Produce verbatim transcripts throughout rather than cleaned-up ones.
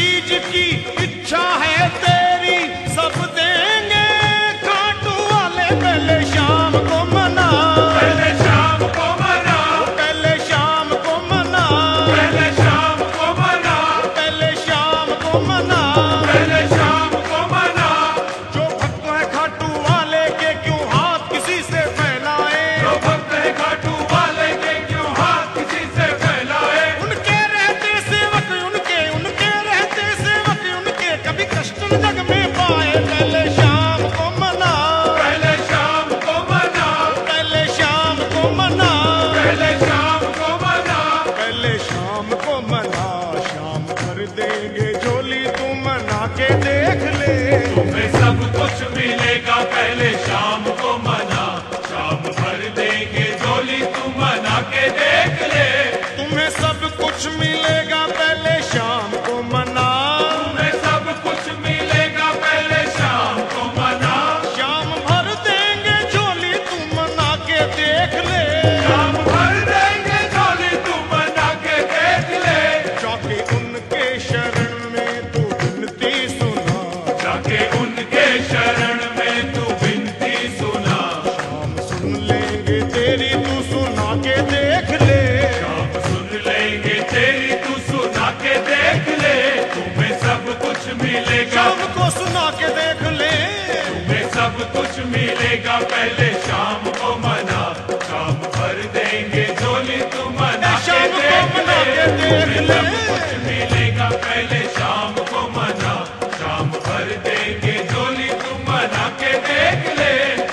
चीज की इच्छा है तेरी सब देंगे खाटू वाले। पहले शाम को मना, पहले शाम को मना, पहले शाम को मना, पहले शाम को मना, पहले शाम को मना, पहले शाम को मना। जो भक्त है खाटू वाले के क्यों हाथ किसी से फैलाए, जो भक्त है खाटू वाले के क्यों हाथ किसी से फैलाए। उनके रहते सेवक उनके, उनके रहते सेवक उनके कभी कष्ट न जग में पाए। पहले शाम को मना, पहले शाम को मना, पहले शाम को मना, पहले शाम को मना, पहले शाम को मना। शाम भर देंगे झोली तू मना के देख ले, तुम्हें सब कुछ मिलेगा। पहले शाम को मना, शाम भर देंगे झोली तू मना के देख ले। तुम्हें सब कुछ मिलेगा। पहले शाम को मना, तुम्हें सब कुछ मिलेगा। पहले शाम को मना, शाम भर देंगे झोली तू मना के देख ले। शाम भर देंगे झोली तू मना के देख ले। जाके उनके शरण में तू विनती सुना, जाके उनके शरण में तू विनती सुना। शाम सुन लेंगे तेरी तू सुना के देख ले। शाम सुन लेंगे तेरी तू सुना के देख ले। तुम्हें सब कुछ मिलेगा। शाम को सुना के देख ले, तुम्हें सब कुछ मिलेगा। पहले शाम को मना, शाम भर देंगे झोली तू मना के शाम को देख मना ले। के देख तुम्हें ले। सब कुछ मिलेगा। पहले शाम को मना, शाम भर देंगे झोली तू मना के देख ले।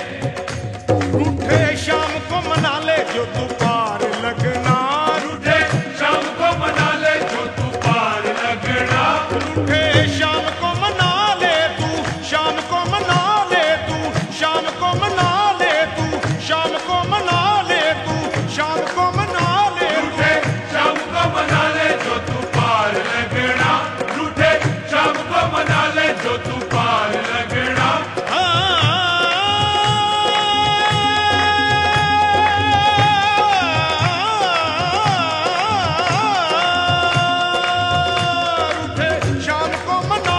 रूठे शाम को मना ले जो तू पार लगना, रूठे शाम को मना ले जो तू पार लगना। रूठे शाम को मना ले तू, शाम को मना ले तू, शाम को मना ले तू, शाम को मना ले तू, शाम को मना ले तू। रूठे शाम को मना ले जो तू पार लगना। रूठे शाम को मना ले जो तू पार लगना। रूठे शाम को मना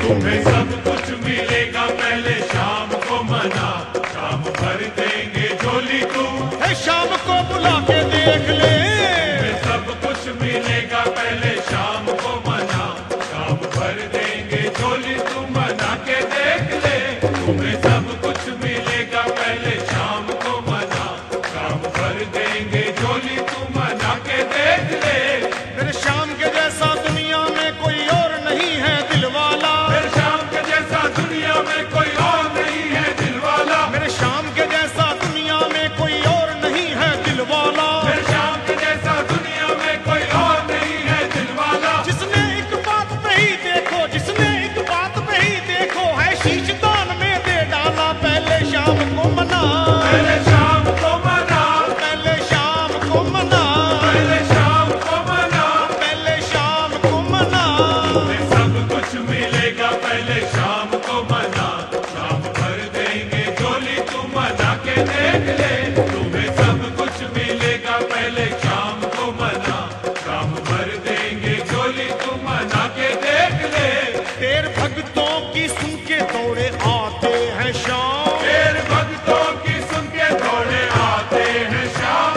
तुम्हें सब कुछ मिलेगा पहले शाम को मना, शाम भर देंगे झोली तू। है शाम को बुला के देख ले, तुम्हें सब कुछ मिलेगा पहले शाम को मना, शाम भर देंगे झोली तू मना के देख ले। तुम्हें सब कुछ मिलेगा पहले शाम को मना, शाम भर देंगे झोली तू मना के देख ले। मेरे शाम के जैसा दुनिया में कोई और नहीं है दिलवाला, मेरे शाम के जैसा दुनिया में कोई और नहीं है दिलवाला, मेरे शाम के जैसा दुनिया में कोई और नहीं है दिलवाला, मेरे शाम के जैसा दुनिया में कोई और नहीं है दिलवाला। जिसने एक बात पे ही देखो, जिसने एक बात पे ही देखो, है शीश दान में दे डाला पहले शाम को मना, पहले शाम को मना, पहले शाम को मना, पहले शाम को मना। पहले शाम को मना। तुम्हें सब कुछ मिलेगा पहले शाम को मना, शाम भर देंगे झोली तू मना के देख ले। तुम्हें सब कुछ मिलेगा पहले शाम को मना, शाम भर देंगे झोली तू मना के देख ले। तेर भक्तों की सुन के दौड़े आते हैं शाम, तेरे भक्तों की सुन के दौड़े आते हैं शाम।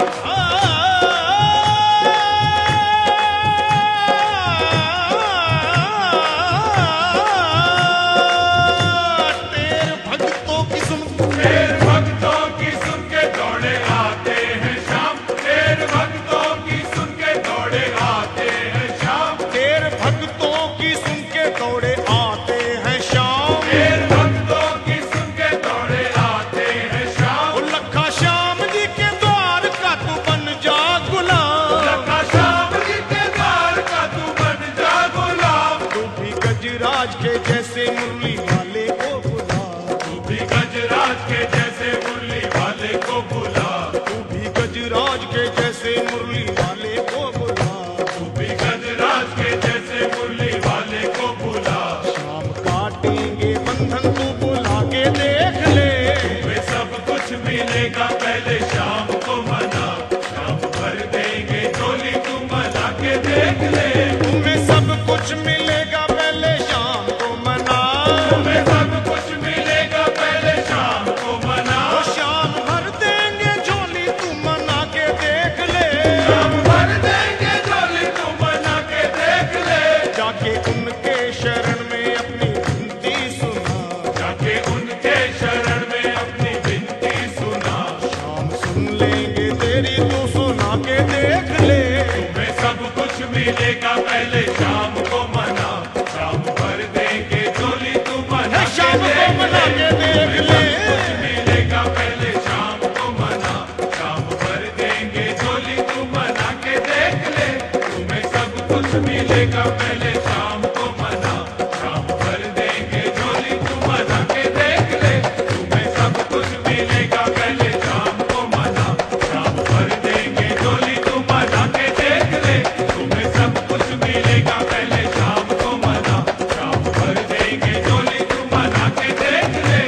तेर भक्तों की सुन तेरे भक्तों की सुन के दौड़े आते हैं शाम, तेरे भक्तों की सुन के दौड़े आते हैं शाम। तेर भक्तों की सुन के दौड़े आते हैं शाम, तेरे भक्तों की सुन के दौड़े आते हैं शाम। ओ लखा श्याम जी के द्वार का तू बन जा गुलाम, लखा श्याम जी के द्वार का तू बन जा गुलाम। तू भी गजराज के जैसे मुरली वाले को बुला, तू भी गजराज के जैसे मुरली वाले को बुला, तू भी गजराज के जैसे मुरली वाले को बुला। तू भी गजराज के जैसे मुरली वाले को बुला। शाम काटेंगे बंधन तू बुला के देख ले, तुम्हें सब कुछ मिलेगा पहले शाम को मना, शाम भर देंगे झोली तू मना के देख ले। तुम्हें सब कुछ मिलेगा पहले शाम को मना, तुम्हें सब कुछ मिलेगा पहले शाम को मना, ओ शाम भर देंगे झोली तू मना के देख ले। शाम भर देंगे झोली तू मना के देख ले। जाके उनके शरण में अपनी विनती सुना, जाके उनके शरण में अपनी विनती सुना। शाम सुन लेंगे तेरी तू सुना के देख ले। तुम्हें सब कुछ मिलेगा पहले शाम को मना, शाम भर देंगे झोली तू मना है शाम को मना के देख ले। कुछ मिलेगा पहले शाम को मना, शाम भर देंगे झोली तू मना के देख ले। तुम्हें सब कुछ मिलेगा पहले शाम को मना, शाम भर देंगे झोली तू मना के देख ले। तुम्हें सब कुछ मिलेगा पहले शाम को मना, शाम भर देंगे झोली तू मना के देख ले। तुम्हें सब कुछ मिलेगा पहले शाम को मना, शाम भर देंगे झोली तू मना के देख ले।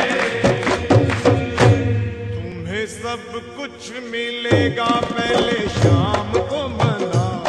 तुम्हें सब कुछ मिलेगा पहले शाम को मना,